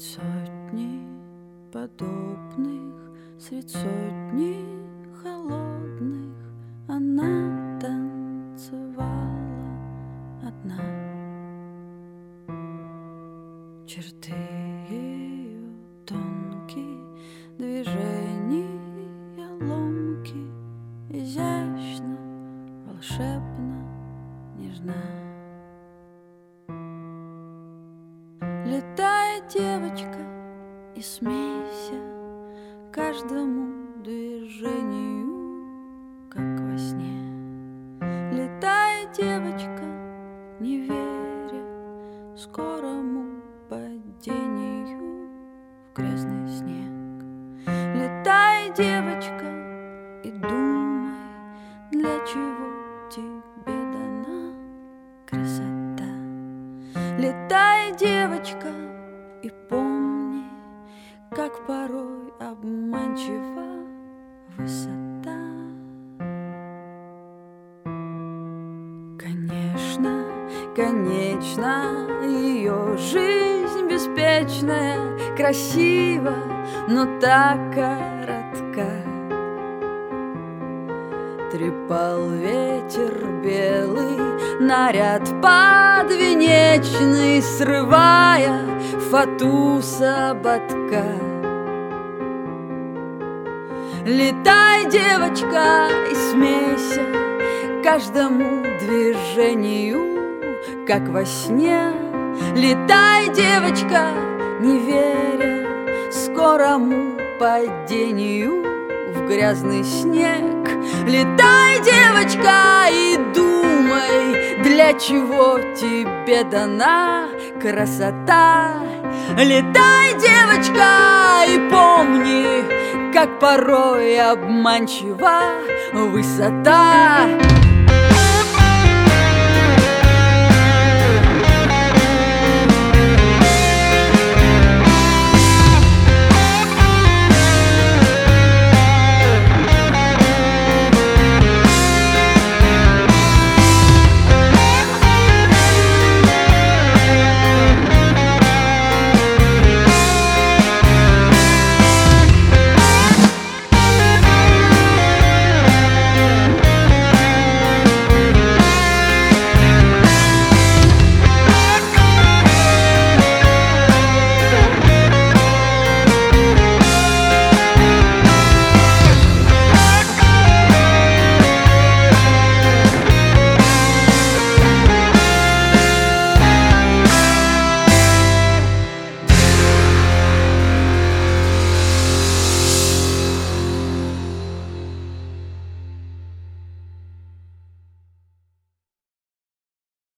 Средь сотни подобных, средь сотни холодных она танцевала одна. Черты ее тонкие, движения ломкие, изящно, волшебно, нежна. Летай, девочка, и смейся каждому движению, как во сне. Летай, девочка, не веря скорому падению в грязный снег. Летай, девочка, и думай, для чего тебе дана красота. Летай, девочка, и помни, как порой обманчива высота. Конечно, конечно, ее жизнь беспечная, красива, но так коротка. Трепал ветер белый наряд подвенечный, срывая фату с ободка. Летай, девочка, и смейся каждому движению, как во сне. Летай, девочка, не веря скорому падению в грязный снег. Летай, девочка, и думай, для чего тебе дана красота. Летай, девочка, и помни, как порой обманчива высота.